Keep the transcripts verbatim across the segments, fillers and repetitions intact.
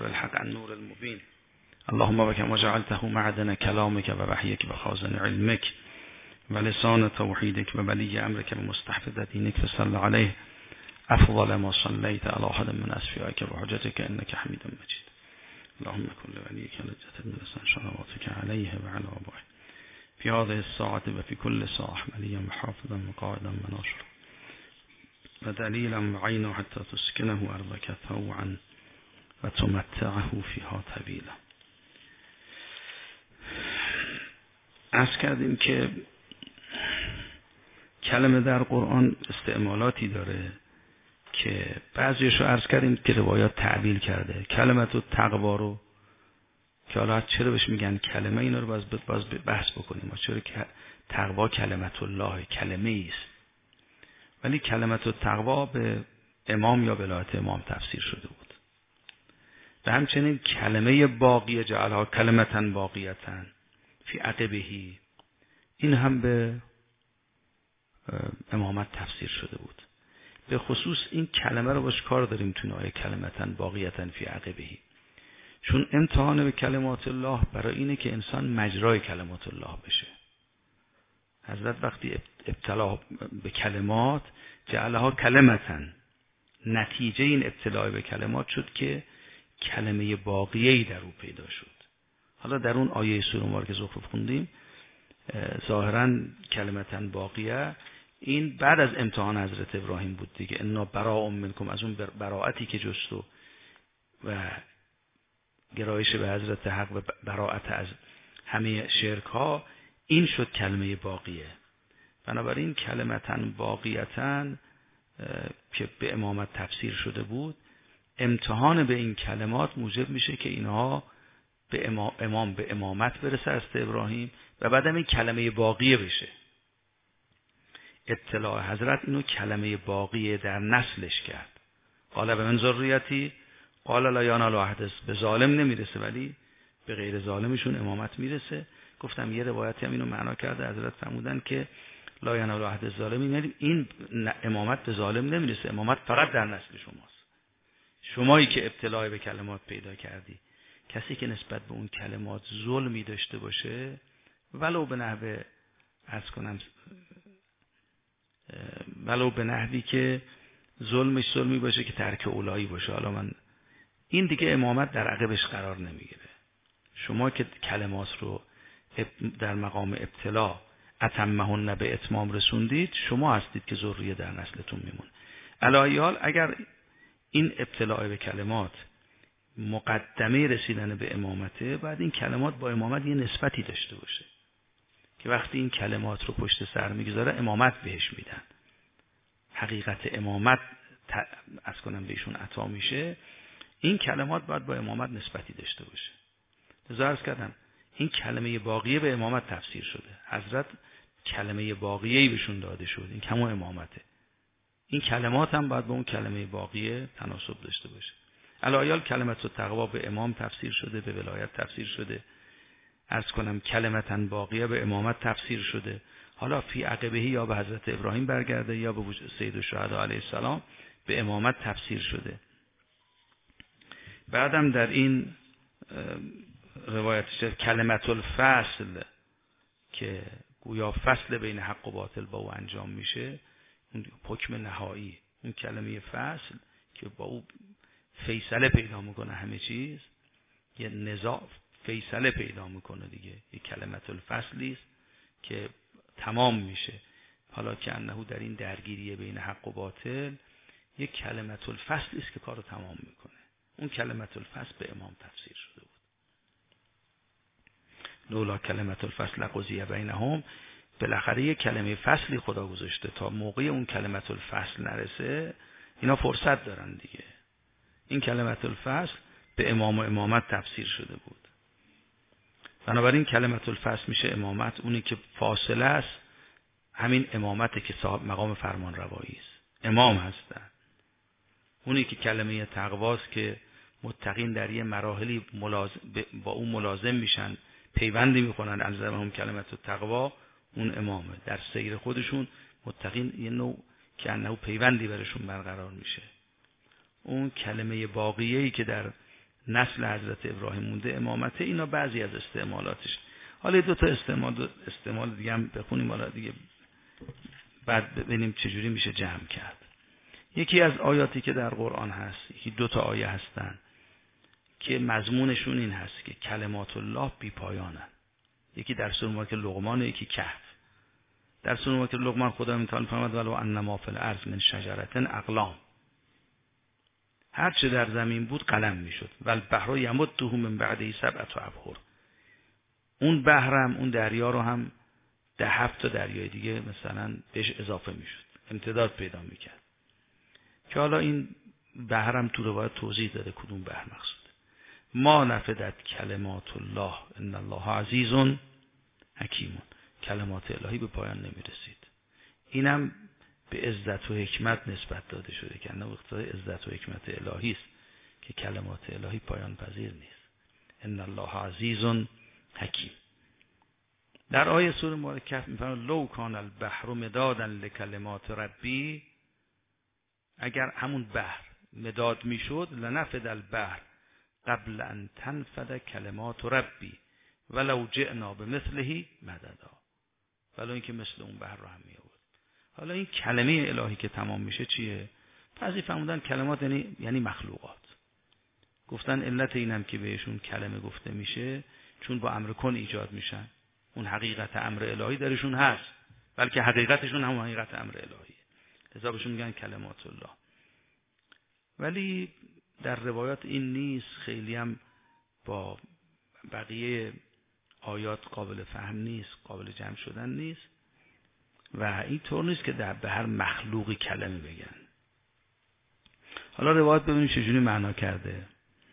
بالحق النور المبين اللهم وكما جعلته معدن كلامك ووحيك وخازن علمك ولسان توحيدك وولي أمرك ومستحفظ دينك فصل عليه أفضل ما صليت على أحد من أصفيائك وحجتك إنك حميد مجيد. اللهم كن لوليك لجة من صلواتك عليه وعلى آبائه في هذه الساعة وفي كل ساعة مليا وحافظا وقائدا وناصرا ودليلا وعينا حتى تسكنه أرضك طوعا وتمتعه فيها طویلا. عرض کردیم که کلمه در قرآن استعمالاتی داره که بعضیش رو عرض کردیم که روایات تعبیل کرده. کلمت التقوا رو که حالا چرا بهش میگن کلمه، اینا رو باز باز بحث بکنیم. ما چرا که تقوا کلمت الله کلمه است، ولی کلمت التقوا به امام یا ولایت امام تفسیر شده بود. و همچنین کلمه باقیه جعلها کلمتا باقیتا فی عقبهی، این هم به امامت تفسیر شده بود. به خصوص این کلمه رو باش کار داریم تو آیه کلمتا باقیتا فی عقبهی، چون امتحان به کلمات الله برای اینه که انسان مجرای کلمات الله بشه. حضرت وقتی ابتلا به کلمات جعلها کلمتا، نتیجه این ابتلا به کلمات شد که کلمه باقیه‌ای در او پیدا شد. حالا در اون آیه سوره مبارکه زخرف خوندیم، ظاهرا کلمتا باقیه این بعد از امتحان حضرت ابراهیم بود دیگه. انا براء منکم، از اون براءتی که جست و و گرایش به حضرت حق و براءت از همه شرک ها، این شد کلمه باقیه. بنابراین کلمتا باقیتا که به امامت تفسیر شده بود، امتحان به این کلمات موجب میشه که اینها به امام, امام به امامت برسه از ابراهیم و بعدم این کلمه باقیه بشه. اطلاع حضرت اینو کلمه باقیه در نسلش کرد. قال به من ذریتی قال لا ینال عهد، به ظالم نمیرسه ولی به غیر ظالمشون امامت میرسه. گفتم یه روایتی هم اینو معنا کرده، حضرت فرمودن که لا ینال عهد الظالمین، این امامت به ظالم نمیرسه، امامت فقط در نسل شماست. شمایی که ابتلا به کلمات پیدا کردی، کسی که نسبت به اون کلمات ظلمی داشته باشه، ولو به نحوه عرض کنم ولو به نحوی که ظلمش ظلمی باشه که ترک اولایی باشه، حالا من این دیگه امامت در عقبش قرار نمیگیره. شما که کلمات رو در مقام ابتلا اتمهن به اتمام رسوندید، شما هستید که ذریه در نسلتون میمونه. علی حال اگر این ابتلا به کلمات مقدمه رسیدن به امامته، بعد این کلمات با امامت یه نسبتی داشته باشه که وقتی این کلمات رو پشت سر میگذاره امامت بهش میدن، حقیقت امامت از کنم بهشون عطا میشه. این کلمات باید با امامت نسبتی داشته باشه. عرض کردم این کلمه باقیه به امامت تفسیر شده. حضرت کلمه باقیه‌ای بهشون داده شد، این کمو امامته. این کلمات هم باید با اون کلمه باقیه تناسب داشته باشه. علایال کلمت التقوا به امام تفسیر شده، به ولایت تفسیر شده. عرض کنم کلمتا باقیه به امامت تفسیر شده. حالا فی عقبهی یا به حضرت ابراهیم برگرده یا به سید الشهدا علیه السلام به امامت تفسیر شده. بعدم در این روایت کلمت الفصل که گویا فصل بین حق و باطل با او انجام میشه، اون حکم نهایی، اون کلمه فصل که با او فیصله پیدا میکنه، همه چیز یه نزاع فیصله پیدا میکنه دیگه. یه کلمت الفصلی است که تمام میشه. حالا که انه در این درگیری بین حق و باطل یک کلمت الفصل است که کارو تمام میکنه. اون کلمت الفصل به امام تفسیر شده بود. لولا کلمت الفصل قضیه بینهم، بالاخره یک کلمه فصلی خدا گذاشته تا موقع اون کلمت الفصل نرسه اینا فرصت دارن دیگه. این کلمت الفصل به امام و امامت تفسیر شده بود. بنابراین کلمت الفصل میشه امامت. اونی که فاصله است همین امامته که صاحب مقام فرمان روایی است، امام هستن. اونی که کلمه تقواست که متقین در یه مراحلی ملازم با اون ملازم میشن، پیوندی میکنن الزامهم کلمت التقوا، اون امامه. در سیر خودشون متقین یه نوع که انه پیوندی برشون برقرار میشه. اون کلمه باقیه‌ای که در نسل حضرت ابراهیم مونده امامته. اینا بعضی از استعمالاتش. حالا دو تا استعمال استعمال دیگه هم بخونیم حالا دیگه بعد ببینیم چجوری میشه جمع کرد. یکی از آیاتی که در قرآن هست، یکی دو تا آیه هستن که مضمونشون این هست که کلمات الله بی پایانن. یکی در سوره مبارکه لقمان، یکی کهف. در سوره مبارکه لقمان خدا میتونه فرماد ولو انما فی الارض من شجرة اقلام، هر چه در زمین بود قلم میشد. والبحر یمده من بعده سبعة ابحر، اون بحرم اون دریا رو هم ده هفت تا دریای دیگه مثلا بهش اضافه میشد، امتداد پیدا میکرد. که حالا این بحرم تو روایت توضیح داده کدوم بحر مقصود. ما نفدت کلمات الله ان الله عزیز حکیم، کلمات الهی به پایان نمیرسید. اینم به عزت و حکمت نسبت داده شده که نه اقتضای عزت و حکمت الهی است که کلمات الهی پایان پذیر نیست. ان الله عزیز حکیم. در آیه سوره مبارکه کهف میفرماید لو کان البحر مدادا لکلمات ربی، اگر همون بحر مداد میشد لنفد البحر قبل ان تنفد کلمات ربی ولو جئنا بمثله مددا، ولو اینکه مثل اون بحر رو هم می آورد. حالا این کلمه الهی که تمام میشه چیه؟ بعضی فرمودن کلمات یعنی یعنی مخلوقات. گفتن علت اینم که بهشون کلمه گفته میشه چون با امر کن ایجاد میشن، اون حقیقت امر الهی درشون هست، بلکه حقیقتشون هم حقیقت امر الهیه، لذا بهشون میگن کلمات الله. ولی در روایات این نیست، خیلی هم با بقیه آیات قابل فهم نیست، قابل جمع شدن نیست و این طور نیست که در به هر مخلوقی کلمه بگن. حالا روایت ببینیم چجوری معنا کرده.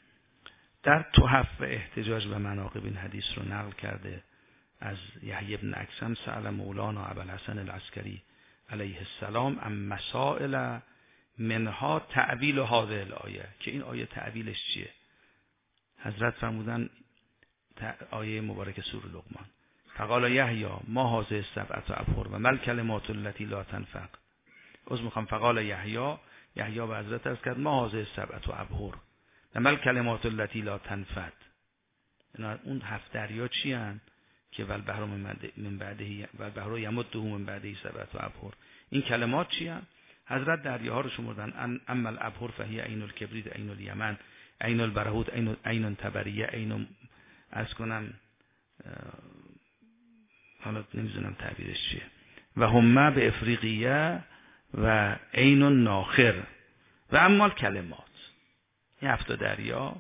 در تحف و احتجاج و مناقب این حدیث رو نقل کرده از یحیی بن اکثم سأل مولانا ابوالحسن العسکری علیه السلام ام مسائل منها تعویل هذه الآیه، که این آیه تعویلش چیه؟ حضرت فرمودن آیه مبارک سوره لقمان فقال یحیی ما هذه السبعة ابحر و ما الکلمات التي لا تنفق. از میخوام فقال یحیی یحیی به حضرت عرض کرد ما هذه السبعة ابحر و ما الکلمات التي لا تنفد. اون هفت دریا چی ان که والبحر من بعده والبحر یمده من بعده سبعة ابحر، این کلمات چی ان؟ حضرت دریاها رو شمردن. اما الابحر فهی عین الکبرید، عین الیمن، عین البرهوت، عین عین تبریه، عین از کنم حالا نمیدونم تعبیرش چیه، و همه به افریقیه و عین الناخر و اما کلمات. این هفت دریا.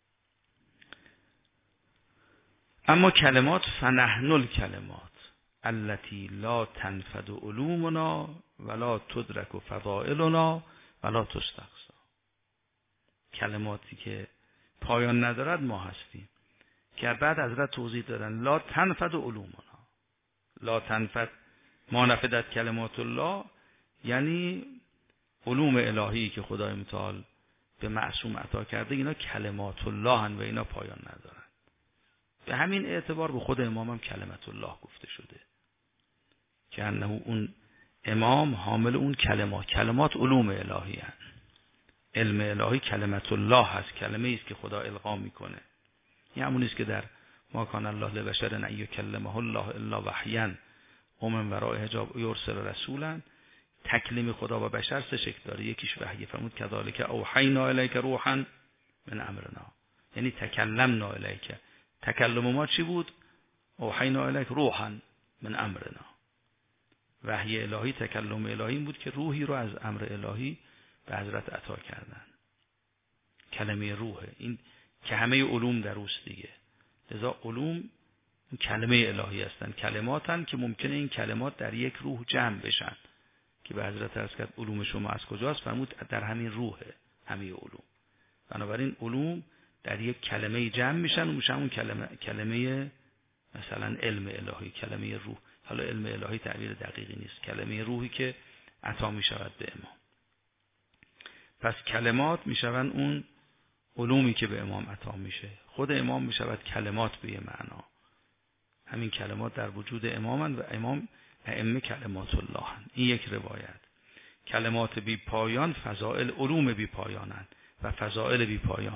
اما کلمات فنحن الکلمات التي لا تنفد علومنا ولا تدرك فضائلنا ولا تستقصى. کلماتی که پایان ندارد ما هستیم، که بعد حضرت توضیح دادن لا تنفد علومنا، لا تنفد ما نفدت کلمات الله، یعنی علوم الهی که خدای متعال به معصوم عطا کرده اینا کلمات الله هن و اینا پایان ندارن. به همین اعتبار به خود امام هم کلمت الله گفته شده که انه اون امام حامل اون کلمات، کلمات علوم الهی هن. علم الهی کلمت الله هست، کلمه است که خدا القا میکنه. این همون است که در ما کان الله لبشر ان یکلمه الله الا وحیا و من وراء حجاب یرسل رسولا. تکلیم خدا و بشر سه شکل داره، یکیش وحی، فرمود کذالک اوحینا الیک روحا من امرنا، یعنی تکلمنا الیک. تکلم ما چی بود؟ اوحینا الیک روحا من امرنا. وحی الهی، تکلم الهی بود که روحی رو از امر الهی به حضرت عطا کردن. کلمه روحه، این که همه علوم در اوست دیگه. لذا علوم کلمه الهی هستن، کلماتن که ممکنه این کلمات در یک روح جمع بشن، که به حضرت عرض کرد علوم شما از کجاست؟ فرمود در همین روحه همه علوم. بنابراین علوم در یک کلمه جمع میشن و میشن اون کلمه کلمه مثلا علم الهی، کلمه روح. حالا علم الهی تعبیر دقیقی نیست، کلمه روحی که عطا میشود به امام. پس کلمات میشون اون علومی که به امام عطا میشه. خود امام میشود کلمات به یه معنا. همین کلمات در وجود امامن و امام ائمه کلمات الله هن. این یک روایت. کلمات بی پایان فضائل علوم بی پایانن و فضائل بی پایان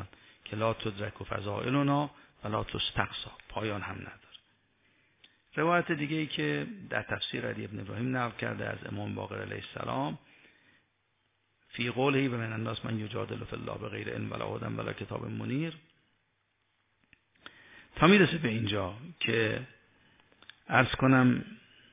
که لا تدرک و فضائلنا و لا تستقصا، پایان هم نداره. روایت دیگه ای که در تفسیر علی ابن ابراهیم نقل کرده از امام باقر علیه السلام فی قوله و من الناس من یجادل فی الله بغیر علم ولا هدی ولا کتاب منیر، تا میرسه به اینجا که عرض کنم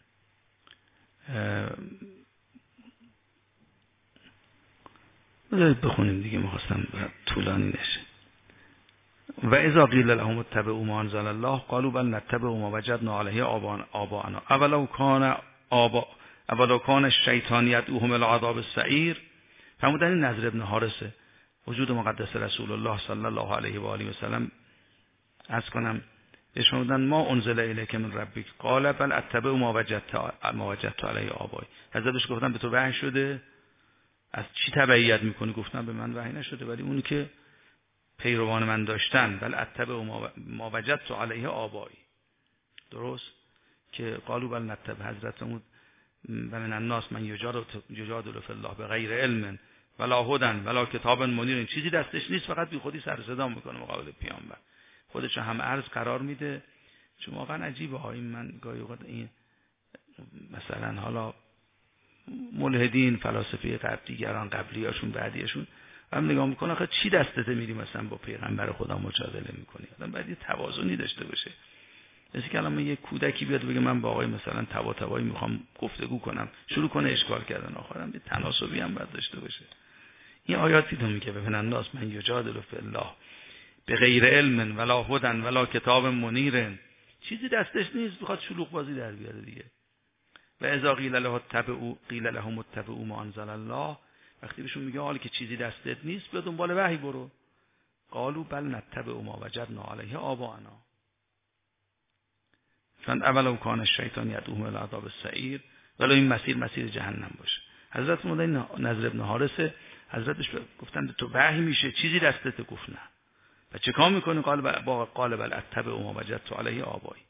بذارید بخونیم دیگه، میخواستم طولانی نشه. و اذا قیل لهم اتبعوا ما انزل الله قالوا بل نتبع ما وجدنا علیه آباءنا اولو کان آبا اولو کان الشیطان یدعوهم الی عذاب السعیر. فرمودن این نضر ابن حارثه وجود مقدس رسول الله صلی الله علیه و آله و سلم عرض کنم بهش فرمودن ما انزل الیک من ربک قال بل اتبع ما وجدت ما وجدت علیه آبای. حضرتش گفتن به تو وحی شده؟ از چی تبعیت میکنی؟ گفتن به من وحی نشده ولی اونی که پیروان من داشتن بل اتبع ما وجدت علیه آبایی. درست که قالوا بل نتبع حضرت و من الناس من یجادل فی الله بغیر علم ولا هدی ولا کتاب منیر، چیزی دستش نیست فقط بی خودی سر صدا میکنه مقابل پیامبر، خودش هم عرض قرار میده. چون واقعا عجیبه ها این، من گاهی اوقات این مثلا حالا ملحدین فلاسفه قبل دیگران قبلیاشون بعدیاشون هم نگاه میکنه آخه چی دستته میری مثلا با پیغمبر خدا مجادله میکنی؟ آدم باید یه توازنی داشته باشه. مثل که الان یه کودکی بیاد بگه من با آقای مثلا تبا تبایی میخوام گفتگو کنم، شروع کنه اشکال کردن، آخرام یه تناسبی هم باید داشته باشه. این آیاتی رو میگه ببین الناس من یجادل فی الله بغیر علم ولا هدی ولا کتاب منیر، چیزی دستش نیست بخواد شلوغ بازی در بیاره دیگه. و اذا قیل له اتبعوا قیل لهم اتبعوا ما انزل الله، وقتی بهشون میگه حالا که چیزی دستت نیست بیا دنبال وحی برو، قالوا بل نتبع ما وجدنا علیه آباءنا چون اولو کان الشیطان یدعوهم الی عذاب السعیر، ولو این مسیر مسیر جهنم باشه. حضرت مولانا نضر ابن حارثه حضرتش گفتن تو وحی میشه چیزی دستت؟ گفت نه. و چه کار میکنی؟ قال بل قال بل اتبع ما وجدت علیه آبایی.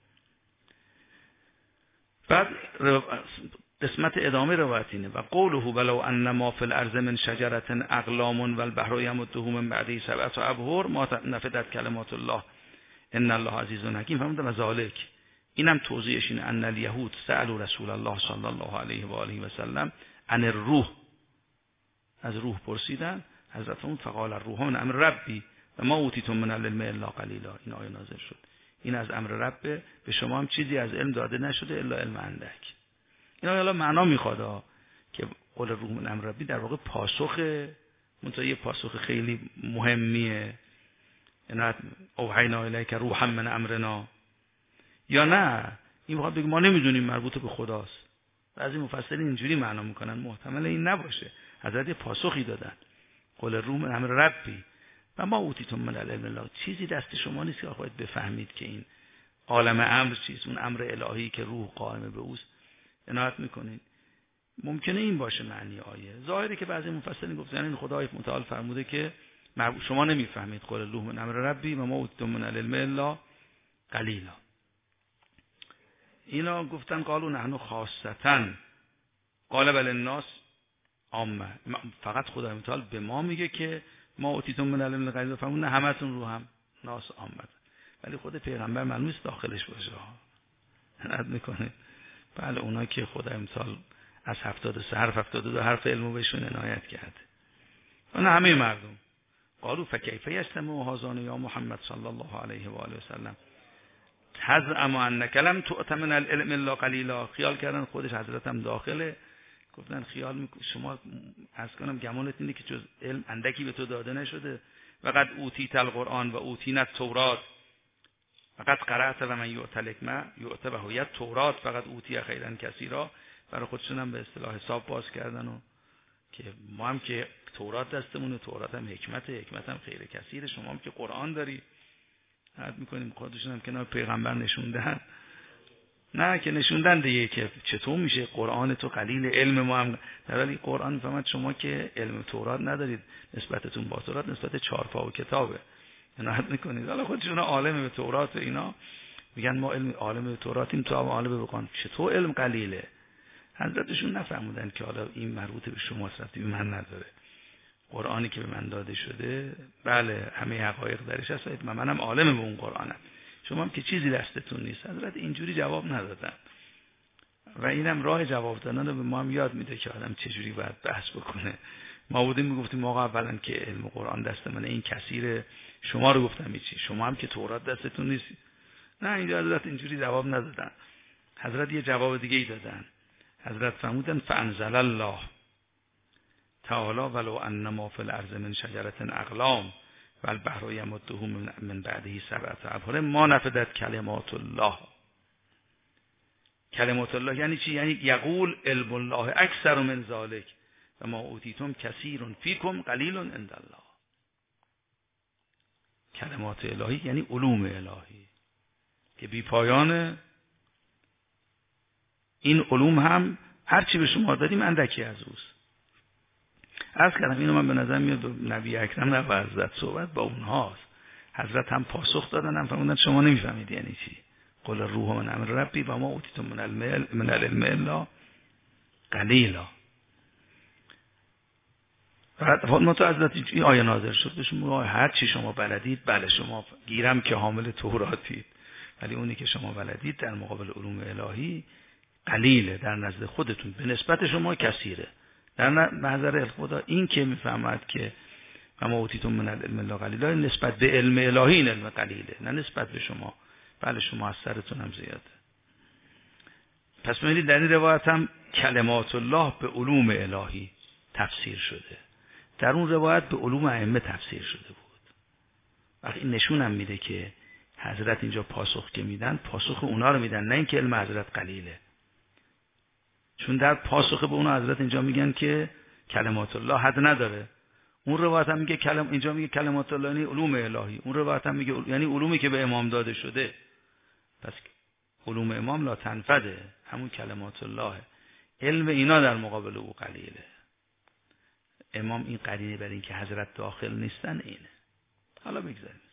بعد قسمت ادامه روایت اینه و قوله ولو ان ما فی الارض من شجره اقلام والبحر یمده من بعده سبعه ابحر ما نفدت کلمات الله ان الله عزیز حکیم. فرمودن و ذالک، اینم توضیحش اینه ان الیهود سالوا رسول الله صلی الله علیه و آله و سلم عن الروح، از روح پرسیدن، حضرت فرمود فقال الروح من امر ربی و ما اوتیتم من العلم الا قلیلا. این آیه نازل شد، این از امر رب، به شما هم چیزی از علم داده نشده الا علم اندک. اینا حالا معنا میخواد که قول روح من امر ربی در واقع پاسخه، منتها یه پاسخ خیلی مهمیه، یعنی اوحینا الیک روحا من امرنا، یا نه این میخواد بگه ما نمیدونیم مربوط به خداست. بعضی مفسرین اینجوری معنا میکنن، محتمل این نباشه، حضرت یه پاسخی دادن قول روح من امر ربی و ما اوتیتم من العلم الله، چیزی دست شما نیست که باید بفهمید که این عالم امر چیست، اون امر الهی که روح قائم به اوست عنایت میکنید. ممکنه این باشه معنی آیه. ظاهری که بعضی مفسرین گفتن این خدای متعال فرموده که شما نمیفهمید قول روح من امر ربی و ما اوتیتم من العلم الا قلیلا. اینا گفتن قالوا نحن خاصتا قال بل الناس عامه، فقط خدای متعال به ما میگه که ما اوتیتم من العلم قلیلا، فرمود نه همتون رو هم ناس عامه، ولی خود پیغمبر معلوم است داخلش باشه ها. ند میکنه بله اونا که خدای متعال از هفتاد و سه حرف هفتاد و دو حرف علمو بهشون عنایت کرده، اون همه مردم. قالوا فکیف یجتمع هذان یا محمد صلی الله علیه و آله و سلم تزعم انک لم تؤت من العلم الا قلیلا. خیال کردن خودش حضرت هم داخله، گفتن خیال میکنی شما از کنم گمانت اینه که جز علم اندکی به تو داده نشده. وقد اوتیت القرآن و اوتینا التوراة فقط قرأت و من یؤت الحکمة یؤت بهیت التوراة فقط اوتی خیرا کثیرا. برای خودشون هم به اصطلاح حساب باز کردن و که ما هم که تورات دستمونه، تورات هم حکمت، حکمت هم خیر کثیر، شما هم که قرآن داری. حد میکنیم خودشون هم کنار پیغمبر نشوندن، نه که نشوندن دیگه که چطور میشه قرآن تو قلیل علم ما هم، در حالی قرآن میفهمد شما که علم تورات ندارید، نسبتتون با تورات نسبت چهارپا و کتابه، عنایت میکنید. حالا خودشون عالم به تورات اینا میگن ما علم عالم به توراتیم، تو هم عالم به قرآن، چطور علم قلیله؟ حضرتشون نفهمودن که حالا این مربوط به شما است، به من نداره. قرآنی که به من داده شده بله همه حقایق درش هست و منم عالم به اون قرآنم، شما هم که چیزی دستتون نیست. حضرت اینجوری جواب ندادن و اینم راه جواب دادن رو به ما هم یاد میده که آدم چجوری باید بحث بکنه. ما بودیم میگفتیم موقع اولا که علم قرآن دست منه، این کثیره، شما رو گفتم چی، شما هم که تورات دستتون نیست. نه، اینجا حضرت اینجوری جواب ندادن. حضرت یه جواب دیگه ای دادن. حضرت فرمودن فانزل الله تعالی ولو انما فی الارض من شجره اقلام والبحر یمده من بعده سبعة ابحر ما نفدت کلمات الله. کلمات الله یعنی چی؟ یعنی یقول علم الله اکثر من ذلک و ما اوتیتم کثیر فیکم قلیل عند الله. کلمات الهی یعنی علوم الهی که بی پایانه. این علوم هم هر چی به شما دادیم اندکی از اوست. عرض کردم اینو من به نظر میاد نبی اکرم نه حضرت صحبت با اونهاست. حضرت هم پاسخ دادن، هم فرمودن شما نمیفهمید یعنی چی. قل الروح من امر ربی و ما اوتیتم من العلم من العلم الا قلیلا. ما تو حضرت این آیه نازل شد بهشون هر چی شما بلدید، بله شما گیرم که حامل توراتید، ولی اونی که شما بلدید در مقابل علوم الهی قلیله، در نزد خودتون به نسبت شما کثیره. در نظر خدا این که میفهمد که اما اوتیتم من العلم الا قلیلا نسبت به علم الهی این علم قلیله، نه نسبت به شما. بله شما از سرتون هم زیاده. پس ببینید در این روایت هم کلمات الله به علوم الهی تفسیر شده، در اون روایت به علوم ائمه تفسیر شده بود. وقتی این نشون هم میده که حضرت اینجا پاسخ که میدن پاسخ اونا رو میدن، نه اینکه علم حضرت قلیله. چون در پاسخ به اونا حضرت اینجا میگن که کلمات الله حد نداره. اون روایت هم میگه کلم اینجا میگه کلمات الله یعنی علوم الهی، اون روایت هم میگه یعنی علومی که به امام داده شده. پس علوم امام لا تنفده، همون کلمات الله. علم اینا در مقابل او قلیله. امام این قرینه بر این که حضرت داخل نیستن اینه. حالا بگذاریم.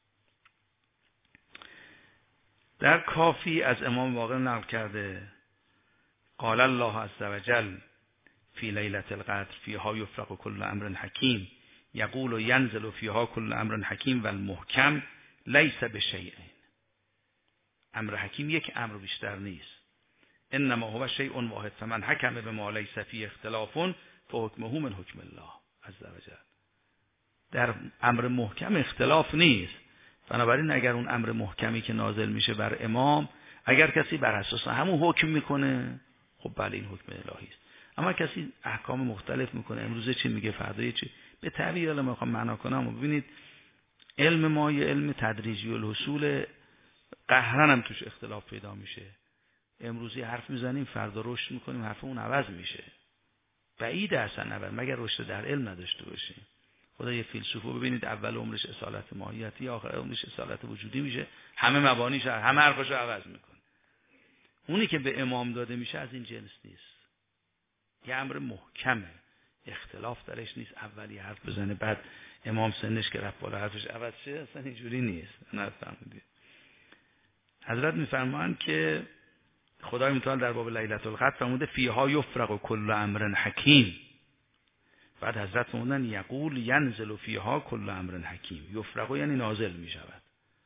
در کافی از امام واقع نقل کرده قال الله عز وجل فی لیلة القدر فیها یفرق کل امر حکیم یقول و ینزل فیها کل امر حکیم و المحکم لیس بشیء. امر حکیم یک امر بیشتر نیست. انما هو شیء واحد فمن حکم بما لیس فیه اختلاف فحکمه من حکم الله عز وجل. در امر محکم اختلاف نیست. بنابراین اگر اون امر محکمی که نازل میشه بر امام، اگر کسی بر اساس همون حکم میکنه، خب بله این حکم الهی است. اما کسی احکام مختلف میکنه، امروزه چی میگه فردا چی، به تعبیر الان میخوام معنا کنم. و ببینید علم ما یه علم تدریجی الحصول، قهرن هم توش اختلاف پیدا میشه. امروزی حرف میزنیم فردا رشد میکنیم حرفمون عوض میشه. بعید اصلا عوض مگر رشد در علم نداشته باشیم. خدا یه فیلسوفو ببینید اول عمرش اصالت ماهیتی، آخر عمرش اصالت وجودی میشه، همه مبانیش همه حرفاشو عوض میکنه. اونی که به امام داده میشه از این جنس نیست. یه امر محکمه، اختلاف درش نیست. اولی حرف بزنه بعد امام سنش که رفت بالا حرفش عوض شه، اصلا اینجوری نیست. نفهمیدید؟ حضرت میفرمایند که خدای متعال در باب لیلة القدر فرموده فیها یفرق کل امر حکیم. بعد حضرت فرمودن یقول ینزل فیها کل امر حکیم. یفرق یعنی نازل می شود.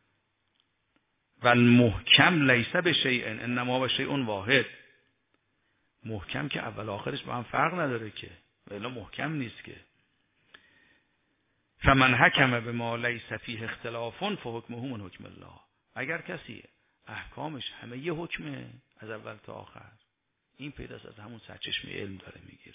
و المحکم لیس بشیء انما هو شیء واحد. محکم که اول آخرش با هم فرق نداره که، ولی محکم نیست که. فمن حکم بما لیس فیه اختلاف فحکمه من حکم الله. اگر کسی احکامش همه یه حکمه از اول تا آخر، این پیداست از همون سرچشمه علم داره میگیره.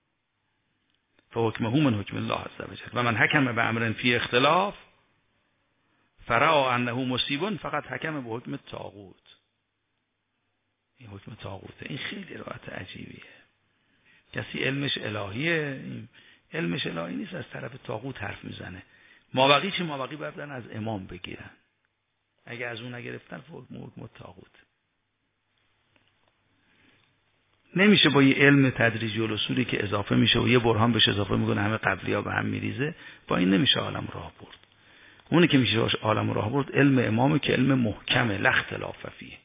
فحکمه من حکم الله عز وجل. و من حکم به امر فی اختلاف فرا انه مصیب فقط حکم به حکم طاغوت. این حکم طاغوته. این خیلی روایت عجیبیه. کسی علمش الهیه، این علمش الهی نیست، از طرف طاغوت حرف میزنه. مابقی چی مابقی بردن از امام بگیرن. اگه از اون نگرفتن حکم حکم طاغوت. نمیشه با یه علم تدریجی الاصولی که اضافه میشه و یه برهان بهش اضافه میکنه همه قبلی‌ها به هم میریزه، با این نمیشه عالم راه برد. اونی که میشه باش عالم راه برد علم امامه که علم محکمه، لا اختلاف فیه.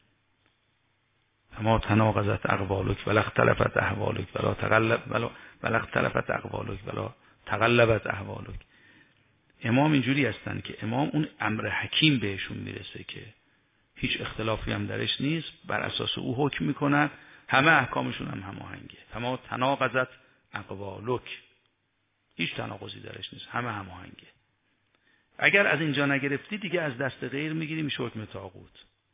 اما تناقضت اقوالک ولا اختلفت احوالک ولا تقلب ولا ولا اختلفت اقوالک ولا تقلبت احوالک. امام اینجوری هستن که امام اون امر حکیم بهشون میرسه که هیچ اختلافی هم درش نیست، بر اساس او حکم میکنن، همه احکامشون هم هماهنگه. فما تناقضت اقوالک، هیچ تناقضی درش نیست، همه هماهنگه. اگر از اینجا نگرفتی دیگه از دست غیر میگیری، میشه حکم طاغوت.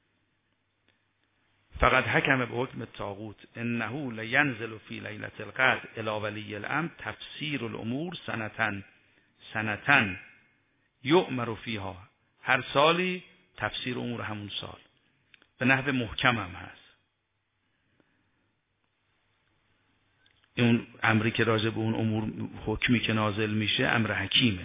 فقط حکم به حکم طاغوت انه لینزل فی لیلة القدر الی ولی الامر تفسیر الامور سنتن سنتن یؤمر فیها. هر سالی تفسیر امور همون سال به نحو محکم هم هست. اون امری که راجع به اون امور حکمی که نازل میشه امر حکیمه.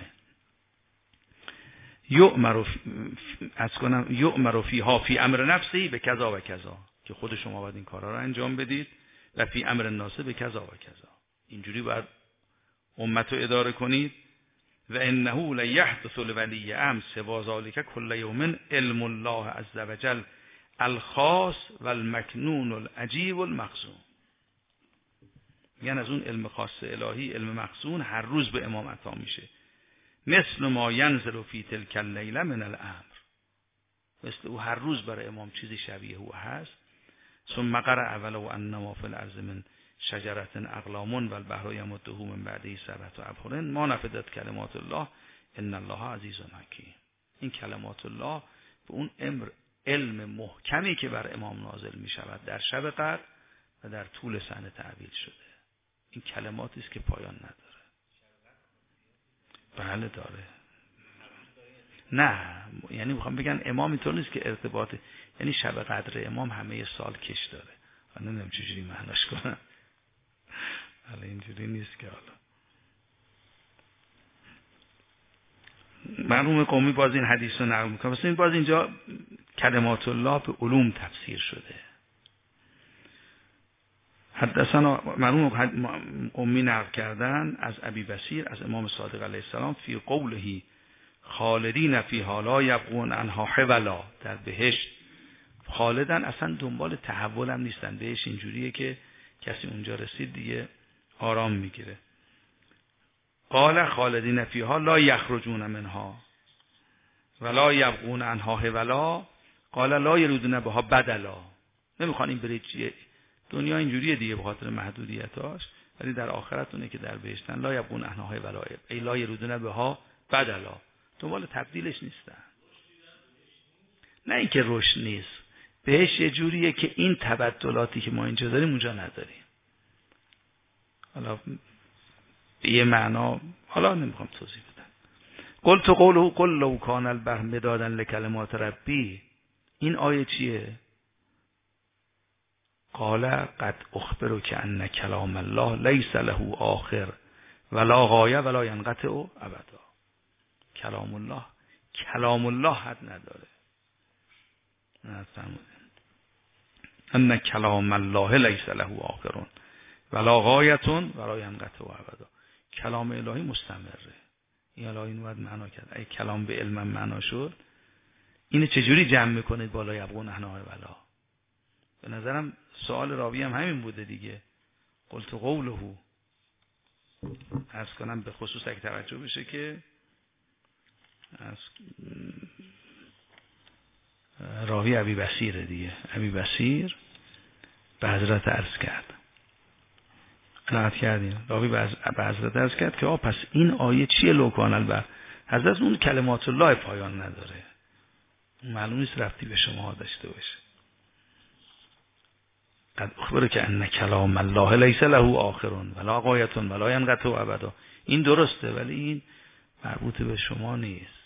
یؤمر از کنم یؤمر فیها فی امر نفسی به کذا و کذا، که خود شما باید این کارا رو انجام بدید، و فی امر الناس به کذا و کذا، اینجوری باید امت رو اداره کنید. و انه لیحدث لولی امر سوا ذلک کل یوم علم الله عز وجل الخاص والمکنون العجیب المخزون. یعنی از اون علم خاص الهی، علم مخزون، هر روز به امام عطا میشه. مثل ما ینزل فی تلک اللیله من الامر، مثل او هر روز برای امام چیزی شبیه او هست. ثم قرأ ولو ان ما فی الارض من شجرة اقلام والبحر یمده من بعده سبعة ابحر ما نفدت کلمات الله ان الله عزیز حکیم. این کلمات الله به اون امر علم محکمی که بر امام نازل می شود در شب قدر و در طول سنه تعبیل شده. این کلماتی است که پایان نداره. بله داره. نه یعنی میخوام بگن امام اینطور نیست که ارتباط، یعنی شب قدر امام همه سال کش داره. من نمیدونم چجوری معناش کنم. حالا اینجوری نیست که حالا مرحوم قومی باز این حدیث رو نقل میکنه. مثلا باز اینجا کلمات الله به علوم تفسیر شده. حدثنا مرحوم قومی نقل کردن از ابی بصیر از امام صادق علیه السلام فی قوله خالدین فیها لا یبغون عنها حولا، در بهشت خالدن، اصلا دنبال تحول هم نیستن. بهش اینجوریه که کسی اونجا رسید دیگه آرام میگیره. قال خالدین فیها لا یخرجون منها ولا یبغون عنها حولا قال لا یريدون بها بدلا. نمیخوان این بره، دنیا اینجوریه دیگه به خاطر محدودیتاش، ولی در آخرتونه که در بهشتن لا یبغون عنها حولا ای لا یريدون بها بدلا، دنبال تبدیلش نیستن. نه اینکه رشد نیست، بهش یه جوریه که این تبدلاتی که ما اینجا داریم اونجا نداریم. حالا به یه معنا حالا نمیخوام توضیح بدم. قلت قوله قل لو کان البحر مدادا لکلمات ربی، این آیه چیه؟ قال قد اخبرک ان کلام الله لیس له آخر ولا غایه ولا ینقطع ابدا. کلام الله کلام الله حد نداره. نه ان کلام الله لیس له آخر ولا غایه ولا ینقطع ابدا. کلام الهی مستمره. این الهی نواد معنا کرد. ای کلام به علم معنا شد، اینو چجوری جمع میکنید بالا یبغون عنها ولا؟ به نظرم سوال راوی هم همین بوده دیگه. قلت قوله عرض کنم به خصوص اگه توجه بشه که از راوی ابی بصیر دیگه، ابی بصیر به حضرت عرض کرد، قرائت کردیم، راوی به حضرت عرض کرد که آ پس این آیه چیه لوکان البر؟ حضرت اون کلمات الله پایان نداره، معلوم نیست ربطی به شما داشته باشه. قد اخبره که ان کلام الله لیس له آخر ولا غایه ولا ینقطع ابدا. این درسته ولی این مربوط به شما نیست.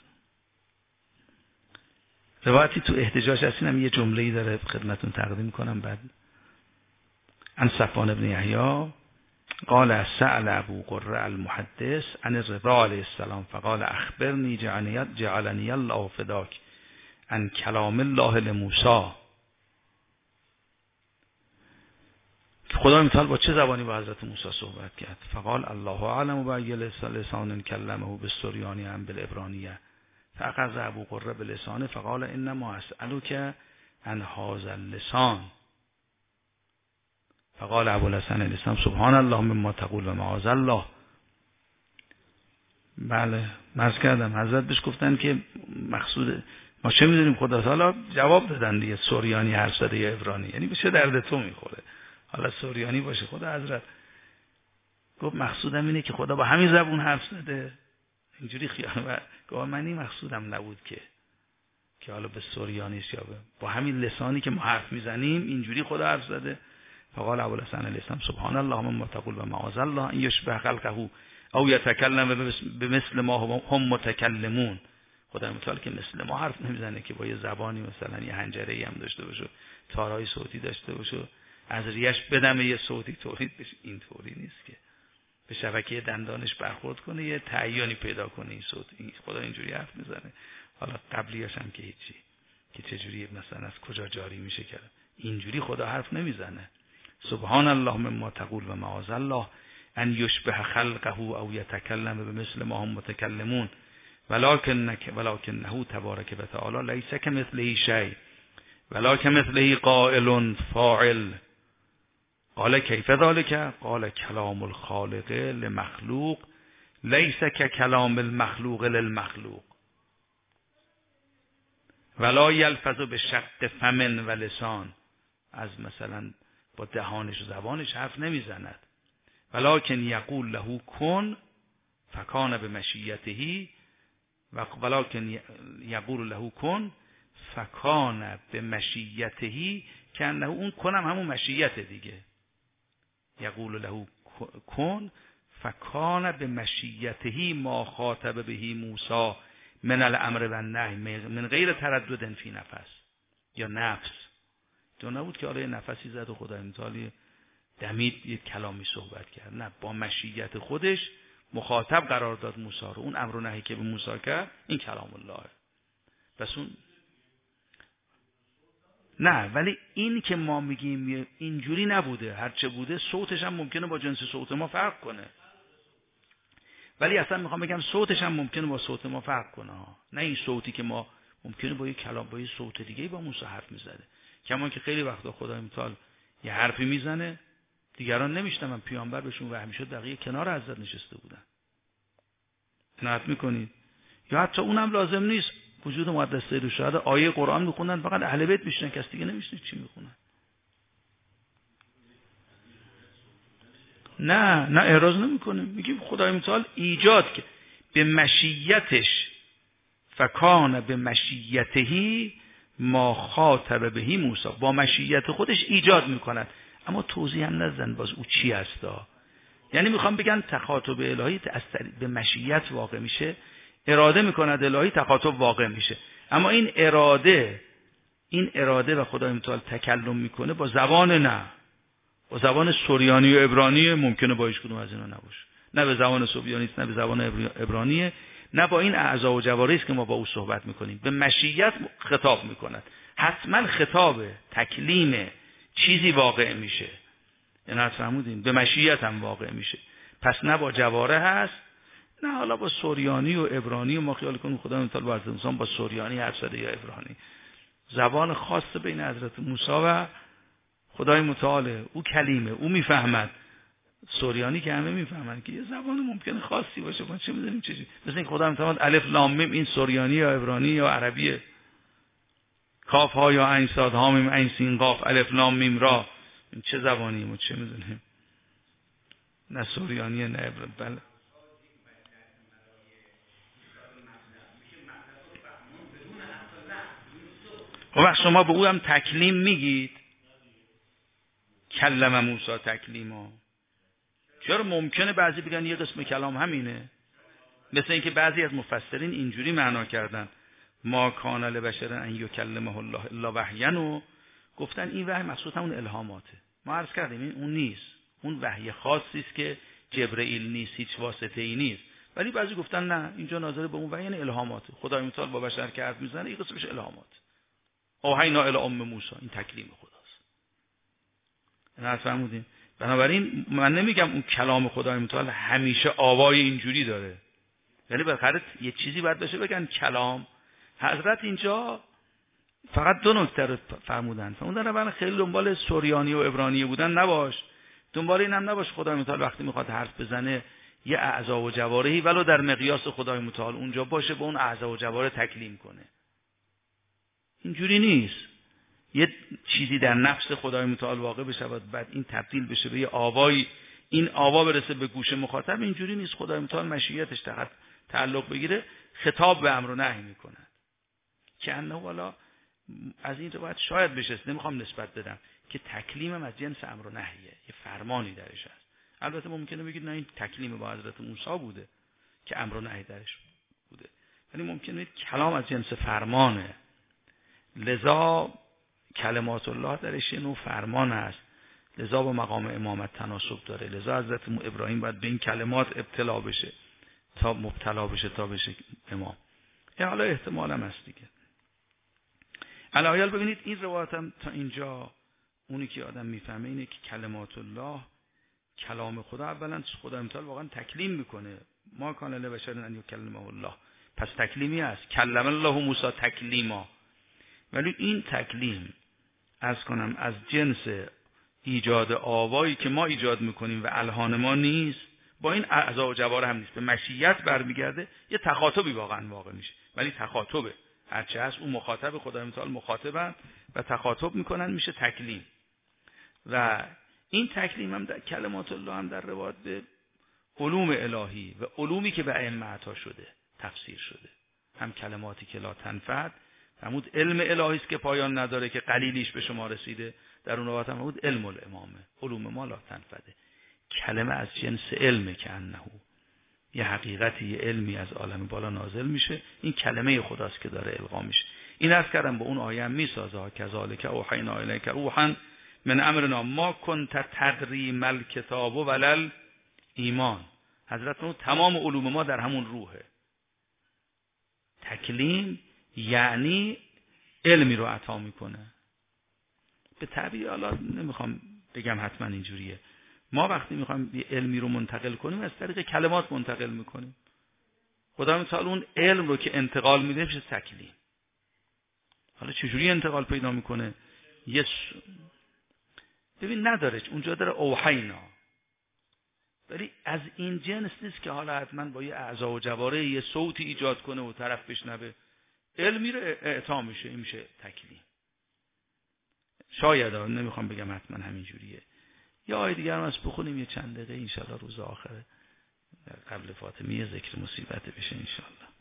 روایتی تو احتجاج هست، اینم یه جمله‌ای داره خدمتتون تقدیم کنم بعد. عن صفوان بن یحیی قال سأل ابو قره المحدث عن الرضا علیه السلام فقال اخبرنی جعلنی الله فداک عن کلام الله لموسی. خدا میتوان با چه زبانی با حضرت موسی صحبت کرد؟ فقال الله اعلم و بای لسان کلمه بالسریانی ام بالعبرانیه. فاخذ ابو قره بلسانه فقال انما اسالک عن هذا اللسان. فقال ابو الحسن الاسلام سبحان الله مما تقول و معاذ الله. بله مرز کردم حضرت بهش گفتن که مقصود ما چه میدونیم خدا تعالی جواب دادن دیگه سوریانی حرف زده یا عبرانی، یعنی به چه درد تو میخوره حالا سوریانی باشه. خدا حضرت گفت مقصودم اینه که خدا با همین زبون حرف زده، اینجوری خیال گفت من این مقصودم نبود که که حالا به سوریانیش یا به با همین لسانی که ما حرف میزنیم اینجوری خدا حرف زده. فقال ابوالحسن الاسلام سبحان الله مما تقول و معاذ الله ان یشبه خلقه او یتکلم بمثل ما هم متکلمون. خدا متعال که مثل ما حرف نمیزنه که با یه زبانی مثلا یه حنجره‌ای هم داشته باشه، تارهای صوتی داشته باشه، از ریش بدمه یه صوتی تولید بشه. این طوری نیست که به شبکه دندانش برخورد کنه یه تعیینی پیدا کنه این صوت. این خدا اینجوری حرف میزنه. حالا قبلیاش هم که هیچی که چجوری مثلا از کجا جاری میشه کرد، اینجوری خدا حرف نمیزنه. سبحان الله مما تقول و معاذ الله ان یشبه خلقه او یتکلم بمثل ما هم متکلمون ولکن ولکنه تبارک و تعالی لیس کمثله شیء ولا کمثله قائل فاعل. قال کیف ذلك؟ قال کلام الخالق لمخلوق لیس ککلام المخلوق للمخلوق ولا یلفظ بشق فم و لسان. از مثلا با دهانش و زبانش حرف نمیزند. ولکن یقول له کن فکان بمشیته و ولکن یقول له کن فکان بمشیته که انه اون کنم همون مشیت دیگه. یقول له کن فکان بمشیته ما خاطب بهی موسی من الامر و النهی من غیر تردد فی نفس یا نفس. تو نبود که حالا نفسی زد و خدای متعال دمید یه کلامی صحبت کرد، نه با مشیت خودش مخاطب قرار داد موسی رو. اون امر و نهی که به موسی کرد این کلام الله. پس اون نه، ولی این که ما میگیم اینجوری نبوده، هرچه بوده صوتش هم ممکنه با جنس صوت ما فرق کنه، ولی اصلا میخوام بگم صوتش هم ممکنه با صوت ما فرق کنه، نه این صوتی که ما ممکنه با یه کلام با یه صوت دیگه با موسی حرف میزده. کما که خیلی وقتا خدای متعال یه حرفی میزنه دیگران نمیشنون، پیامبر بهشون وحی شد دقیقه کنار حضرت نشسته بودن. عنایت میکنید؟ یا حتی اونم لازم نیست. وجود مقدس سید شهدا آیه قرآن میخونن فقط اهل بیت میشنن، کس دیگه نمیشنه چی میخونن. نه نه اعراض نمیکنه، میگیم خدای متعال ایجاد که به مشیتش فکان به مشیتهی ما خاطب بهی موسی، با مشیت خودش ایجاد میکند. اما توضیح هم نزدن باز او چی هستا. یعنی میخوام بگن تخاطب الهی به مشیت واقع میشه، اراده میکند الهی تخاطب واقع میشه. اما این اراده این اراده و خدای متعال تکلم میکنه با زبان، نه با زبان سوریانی و عبرانی ممکنه با هیچ کدوم از اینا نباشه، نه به زبان سوریانی است، نه به زبان عبرانی، نه با این اعضا و جوارح که ما با او صحبت میکنیم. به مشیت خطاب میکند. حتما خطاب تکلیم چیزی واقع میشه، اینا فهمودین؟ به مشیت هم واقع میشه. پس نه با جوارح هست، نه حالا با سوریانی و عبرانی. و ما خیال کنیم خدا متعال با حضرت موسی با سوریانی حرف زده یا عبرانی. زبان خاص بین حضرت موسی و خدای متعال، او کلیمه، او میفهمد. سوریانی که همه میفهمن که یه زبان ممکنه خاصی باشه، ما چه میدونیم چه. مثلا این خدا متعال الف لام میم این سوریانی یا عبرانی یا عربیه. کاف ها یا عین صاد ها میم عین سین قاف الف لام میم را، این چه زبانی ما چه میدونیم. نه سوریانی نه عبرانی. بله و شما به او هم تکلیم میگید، کلم موسی تکلیما. چرا ممکنه بعضی بگن یه قسم کلام همینه، مثل اینکه بعضی از مفسرین اینجوری معنا کردن ما کان لبشر ان یکلمه الله الا وحیا، و گفتن این وحی مقصود همون الهاماته. ما عرض کردیم این اون نیست، اون وحی خاصی است که جبرئیل نیست، هیچ واسطه ای نیست. ولی بعضی گفتن نه اینجا ناظر به اون وحی، یعنی الهاماته. خدای متعال با بشر که حرف میزنه این قسمش الهامات. اوحینا الی ام موسی، این تکلیم خداست. نه فهمیدین؟ بنابراین من نمیگم اون کلام خدای متعال همیشه آوای اینجوری داره، یعنی بالاخره یه چیزی باید بشه بگن کلام. حضرت اینجا فقط دو نکته رو فرمودن. فرمودن اولا خیلی دنبال سوریانی و عبرانی بودن نباش، دنبال این هم نباش خدای متعال وقتی میخواد حرف بزنه یه اعضا و جوارحی ولو در مقیاس خدای متعال اونجا باشه به اون اعضا و جوارح تکلیم کنه. اینجوری نیست یه چیزی در نفس خدای متعال واقع بشه بعد این تبدیل بشه به یه آوایی، این آوا برسه به گوش مخاطب. اینجوری نیست. خدای متعال مشیتش تحت تعلق بگیره خطاب به امر و نهی میکنه که انه والا از این روایت شاید بشه، نمیخوام نسبت بدم، که تکلیمم از جنس امر و نهیه، یه فرمانی درش هست. البته ممکنه بگید نه این تکلیم با حضرت موسی بوده که امر و نهی درش بوده، ولی ممکنه بگید کلام از جنس فرمانه، لذا کلمات الله درش یه نوع فرمان است، لذا با مقام امامت تناسب داره، لذا حضرت ابراهیم باید به این کلمات ابتلا بشه تا مبتلا بشه تا بشه امام. این حالا احتمال هم هست دیگه. علایال ببینید این روایت هم تا اینجا اونی که آدم میفهمه اینه که کلمات الله کلام خدا، اولا خدا متعال واقعا تکلیم میکنه، ما کان لبشر ان یکلمه الله، پس تکلیمی است، کلم الله موسی تکلیما. ولی این تکلیم از کنم از جنس ایجاد آوایی که ما ایجاد میکنیم و الهان ما نیست، با این اعضا و جوارح هم نیست، به مشیت برمیگرده، یه تخاطبی واقعا واقع میشه، ولی تخاطبه، هرچه هست اون مخاطب خدای متعال مخاطبن و تخاطب میکنن، میشه تکلیم. و این تکلیم هم در کلمات الله هم در روایت به علوم الهی و علومی که به ائمه عطا شده تفسیر شده، هم کلماتی که لا تنفد، همون علم الهی است که پایان نداره که قلیلیش به شما رسیده، در اون روایت هم همون علم الامامه، علوم ما لا تنفده، کلمه از جنس علمه که انه یه حقیقتی، یه علمی از عالم بالا نازل میشه، این کلمه خداست که داره القا میشه. این از کردم با اون آیه هم میسازه، کذالک اوحینا الیک روحا من امرنا ما کنت تدری ما الکتاب ولل ایمان. حضرت نو تمام علوم ما در همون روحه. تکلیم یعنی علمی رو عطا میکنه. به تعبیر حالا نمیخوام بگم حتما اینجوریه، ما وقتی میخوایم یه علمی رو منتقل کنیم از طریق کلمات منتقل میکنیم. خدا متعال اون علم رو که انتقال میده میشه تکلیم. حالا چجوری انتقال پیدا میکنه؟ یه ببین نداره، اونجا داره اوحینا، ولی از این جنس نیست که حالا حتما با یه اعضا و جوارح یه صوتی ایجاد کنه و طرف بشنوه. علمی رو اعطا میشه، این میشه تکلیم. شاید نمیخوام بگم حتما همین جوریه. یا آیه دیگه هم از بخونیم یه چند دقیقه انشالله روز آخره قبل فاطمیه ذکر مصیبت بشه انشالله.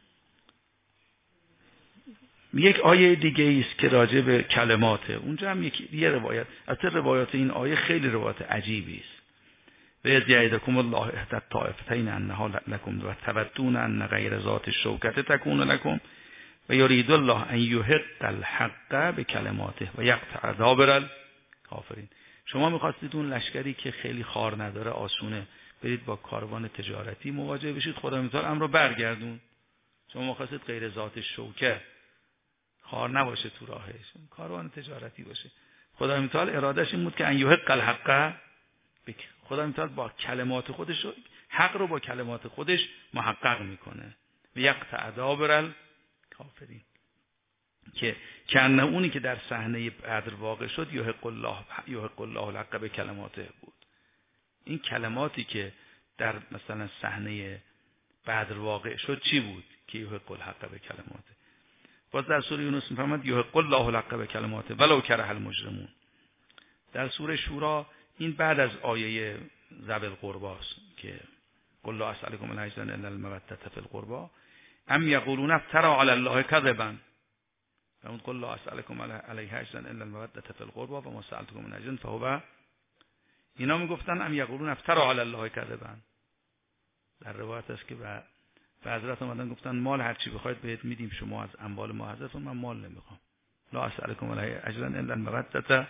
یک آیه دیگه است که راجع به کلماته، اونجا هم یک یه روایت، البته روایات این آیه خیلی روایت عجیبی است. و اذ یعدکم الله احدى الطائفتین انها لکم و تودون ان غیر ذات الشوکة تکون لکم و یرید الله ان یحق الحق بکلماته و یقطع دابر الکافرین. شما می‌خواستید اون لشکری که خیلی خار نداره آسونه برید با کاروان تجارتی مواجه بشید، خدا متعال امر رو برگردون. شما می‌خواستید غیر ذات شوکه خار نباشه تو راهش، کاروان تجارتی باشه. خدا متعال ارادش این بود که ان یحق الحق، خدا متعال با کلمات خودش حق رو با کلمات خودش محقق میکنه. و یقطع دابر الکافرین، که کنه اونی که در صحنه بدر واقع شد یحق الله یحق الله الحق به کلماته بود. این کلماتی که در مثلا صحنه بدر واقع شد چی بود؟ که یحق الحق به کلماته. باز در سوره یونس میفرماد یحق الله الحق به کلماته ولو کره المجرمون. در سوره شورا این بعد از آیه ذوی القرباست که قل لا اسألكم علیه الا المودة فی القربى ام یقولون افترى علی الله کذبا. اون قل لا اسألكم علیه الا المودة فی القربى و ما سألتكم من اجر فهو، اینا میگفتن ام یقولون افترى علی الله کذبا. در روایت است که به حضرت اومدن گفتن مال هر چی بخواید بهت میدیم، شما از اموال ما حضرت، من مال نمیخوام. لا اسألكم علیه اجر الا المودة.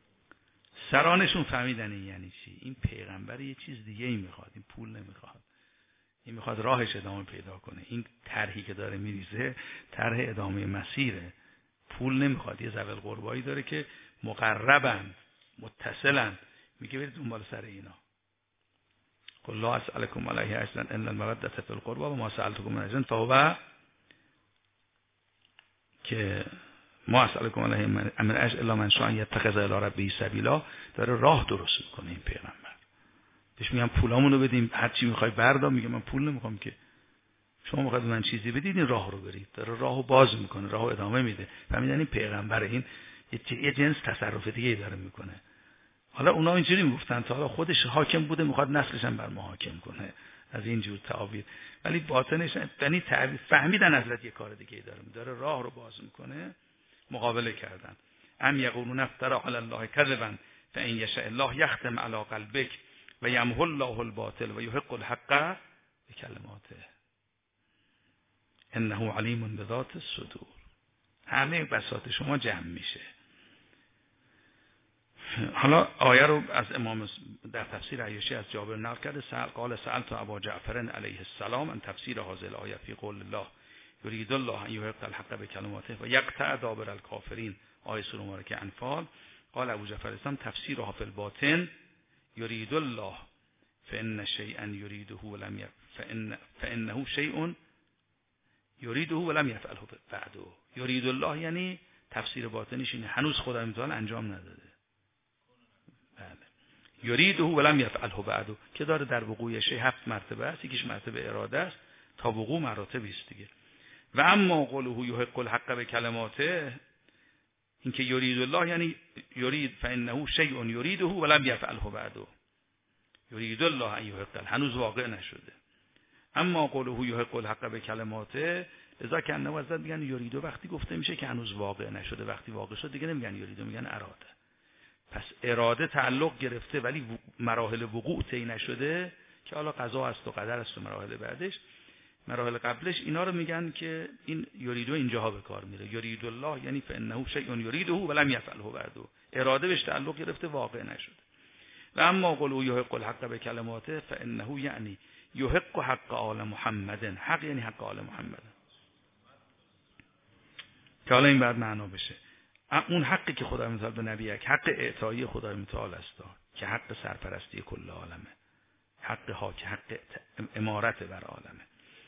سرانشون فهمیدن این یعنی چی. این پیغمبر یه چیز دیگه ای میخواد، این پول نمیخواد، این میخواد راهش ادامه پیدا کنه. این طرحی که داره میریزه طرح ادامه مسیره، پول نمیخواد. یه ذوی القربایی داره که مقربن متصلن، میگه برید دنبال سر اینا. قل لا اسألكم علیه اجرا الا المودة فی القربى و ما سألتكم من اجر فهو، که ما اسألكم علیه من اجر الا من شاء یتخذ الی ربه سبیلا، داره راه درست میکنه این پیغمبر. بهش میگم پولامونو بدیم، هر چی میخوای بردار. میگه من پول نمیخوام که، شما میخواید من چیزی بدید این راه رو برید. داره راهو باز میکنه، راهو ادامه میده. فهمیدن این پیغمبر، این یه جنس تصرف دیگه داره میکنه. حالا اونا اینجوری میگفتن تا حالا خودش حاکم بوده میخواد نسلش هم بر ما حاکم کنه، از این جور تعابیر. ولی باطنش یعنی تعبیر فهمیدن حضرت یه کار دیگه داره، داره راه رو باز میکنه. مقابله کردن. ام یقولون افترا علی الله کذبا فان یشاء الله یختم علی قلبک و یمحو الله الباطل و یحق الحق بکلماته انه علیم بذات الصدور. همه بساط شما جمع میشه. حالا آیه رو از امام در تفسیر عیاشی از جابر نقل کرده. سأل قال سألت ابا جعفر علیه السلام ان تفسیر هذه الآیه فی قول الله یرید الله ان یحق الحق بکلماته و یقطع دابر الکافرین، آیه سوره مبارکه انفال. قال ابو جعفر الاسلام تفسیرها فی الباطن یرید الله فان شیئا یریده ولم یفعل فان فانه شیء یریده ولم یفعله بعده. یرید الله یعنی تفسیر باطنیش اینه هنوز خدای متعال انجام نداده. بله. یریده ولم یفعله بعده که داره در وقوع شی هفت مرتبه است. یکیش مرتبه اراده است، تا وقوع مراتبی است دیگه. و اما قوله یحق الحق بکلماته، این که یرید الله یعنی یرید فانه شیء یریده ولم یفعله بعده. یرید الله ان یحق، هنوز واقع نشده. اما قوله یحق الحق بکلماته لذا که انه وزد میگن یریدو وقتی گفته میشه که هنوز واقع نشده، وقتی واقع شد دیگه نمیگن یریدو، میگن اراده. پس اراده تعلق گرفته ولی مراحل وقوع طی نشده که حالا قضا است و قدر است و مراحل بعدش، مراحل قبلش، اینا رو میگن که این یریدو اینجاها به کار میره. یرید الله یعنی فانه شیء یریده ولم یفعله بعده، اراده بهش تعلق گرفته واقع نشده. و اما قوله یحق الحق بکلماته فانه یعنی یحق حق آل محمد، حق یعنی حق آل محمد، که حالا این بعد معنا بشه. اون حقی که خدای متعال به نبی یک حق اعطایی خدای متعال است که حق سرپرستی کل عالمه، حق ها که حق امارت بر عالمه،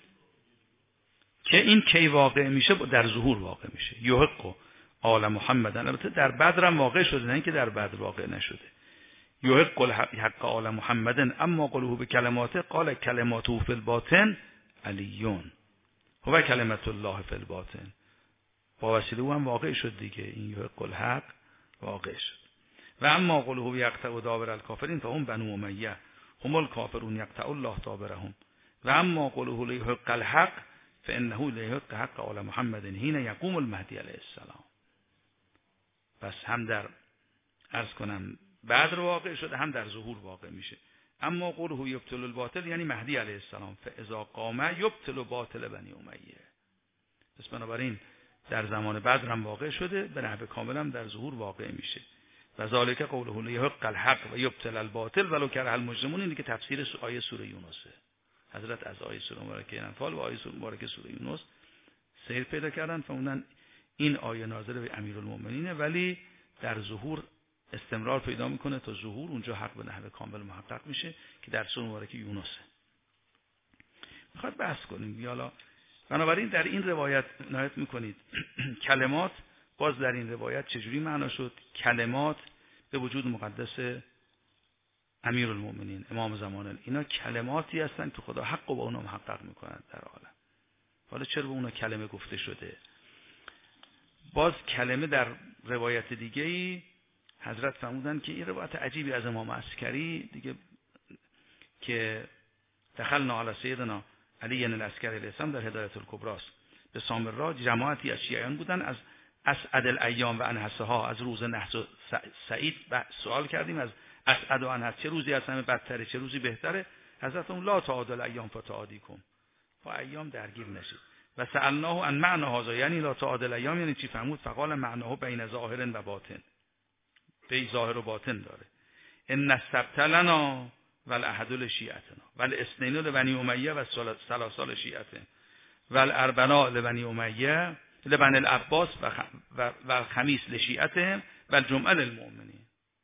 که این کی واقع میشه؟ در ظهور واقع میشه. یحق آل محمد، البته در بدر هم واقع شده، نه اینکه در بدر واقع نشده. یحق الحق آل محمد اما قوله به کلماته قال کلماته فی الباطن علیون هو کلمت الله فی الباطن، با وسیله او هم واقع شد دیگه. این یحق الحق واقع شد. و اما قوله یقطع دابر الکافرین فهم بنو امیه هم الکافرون یقطع الله دابرهم. و اما قوله یحق الحق فانه لیحق حق آل محمد حین یقوم المهدی علیه السلام. پس هم در عرض کنم بعد واقع شده، هم در ظهور واقع میشه. اما قوله یبطل الباطل یعنی مهدی علیه السلام فاذا قام یبطل باطل بنی امیه. پس بنابراین در زمان بدر هم واقع شده، به نحو کامل هم در ظهور واقع میشه. و ذالک قوله لیحق الحق و یبطل الباطل ولو کره المجرمون، اینه که تفسیر آیه سوره یونسه. حضرت از آیه سوره مبارکه انفال و آیه سوره مبارکه سوره یونس سیر پیدا کردن، فهمیدن این آیه نازل به امیرالمومنینه ولی در ظهور استمرار پیدا میکنه تا ظهور اونجا حق به نحو کامل محقق میشه که در سوره مبارکه یونسه. میخواد بحث کنیم یالا. بنابراین در این روایت عنایت میکنید کلمات باز در این روایت چجوری معنا شد؟ کلمات به وجود مقدس امیرالمومنین امام زمان، اینا کلماتی هستن که خدا حق با اونا محقق میکنند در عالم. حالا چرا به اونا کلمه گفته شده؟ باز کلمه در روایت دیگه‌ای حضرت فرمودن که این روایت عجیبی از امام عسکری دیگه که دخلنا علی سیدنا علی العسکری علیه السلام در هدایت الکبری است. به سامرا جماعتی از شیعیان بودن، از اسعد الایام و انحسها، از روز نحس و سعید سوال کردیم از اسعد و انحس چه روزی از همه بدتره، چه روزی بهتره؟ حضرت اون لا تعادل ایام فتعادیکم، با ایام درگیر نشید. و سألناه عن معنی هذا یعنی لا تعادل ایام یعنی چی؟ فرمود فقال معناه بین ظاهر و باطن، بین ظاهر و باطن داره. ان السبت لنا والاحد لشیعتنا والاثنین لبنی امیه و ثلاثه لشیعتنا والاربعاء لبنی امیه لبنی العباس و الخمیس لشیعتهم و الجمعه للمؤمنین.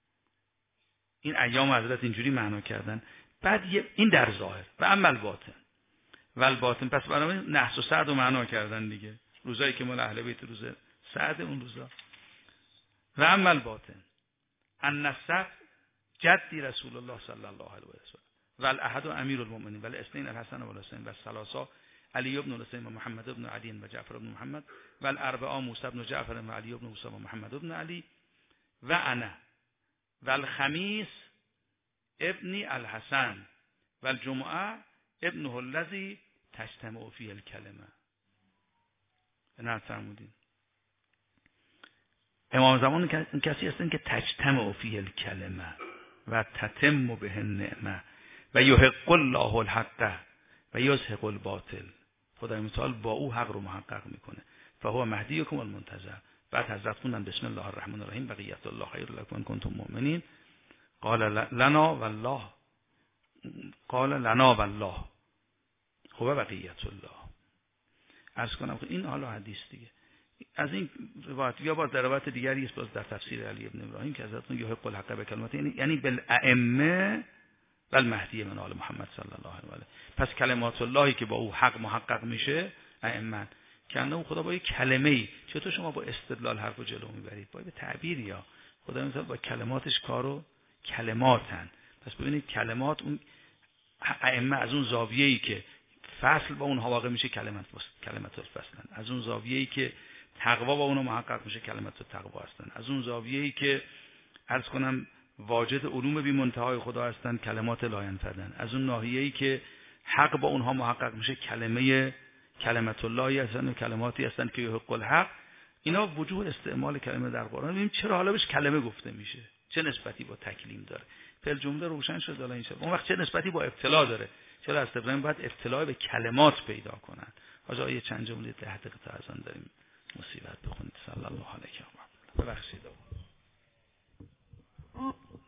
این ایام حضرت اینجوری معنا کردن. بعد این در ظاهر و اما الباطن و الباطن، پس برای نحس و سعد رو معنا کردن دیگه، روزایی که مال اهل بیت روز سعد اون روزا. و اما الباطن ان السبت جدی رسول الله صلی الله علیه و سلم، و الاحد امیر المؤمنین و الاثنین الحسن و الحسین و الثلاثه علی ابن الحسین و محمد ابن علی و جعفر ابن محمد و الاربعه موسی ابن جعفر و علی ابن موسی و محمد ابن علی و انا و الخمیس ابن الحسن و الجمعه ابنه الذی تجتمع فیه الکلمه. نه فرمودین امام زمان کسی هستن که تجتمع فیه الکلمه و تتم به النعمه و یحق الله الحق و یزهق الباطل. خدای متعال با او حق رو محقق میکنه. فهو مهدیکم المنتظر. بعد حضرت خوندن بسم الله الرحمن الرحیم بقیت الله خیر لکم ان کنتم مؤمنین. قال لنا والله قال لنا والله هو بقیت الله. عرض کنم که این حالا حدیث دیگه از این روایت یا باز در روایت دیگری است باز در تفسیر علی ابن ابراهیم که حضرت یحق الحق به کلمات یعنی بالائمه و المهدی من آل محمد صلی الله علیه و آله. پس کلمات اللهی که با او حق محقق میشه ائمه کنه خدا با یک کلمه‌ای. چطور شما با استدلال حرفو جلو میبرید؟ با به تعبیر یا خدا مثلا با کلماتش کارو کلماتن. پس ببینید کلمات اون ائمه از اون زاویه‌ای که فصل با اونها واقع میشه کلمات کلمات الفصلن، از اون زاویه‌ای که تقوا با اونها محقق میشه کلمات التقوا هستن، از اون زاویه‌ای که عرض کنم واجد علوم بی منتهای خدا هستن کلمات لا ینفدن، از اون ناحیه‌ای که حق با اونها محقق میشه کلمه کلمت الله هستن و کلماتی هستن که یحق الحق. اینا وجوه استعمال کلمه در قرآن. ببینیم چرا حالا بهش کلمه گفته میشه، چه نسبتی با تکلیم داره. فعل جمله روشن شد حالا این شد. اون وقت چه نسبتی با ابتلا داره؟ چرا از ابراهیم باید ابتلا به کلمات پیدا کنن؟ حالا یه چند جمله ده دقیقه از آن داریم مصیبت بخونید. صلی الله علیه و آله. ببخشید.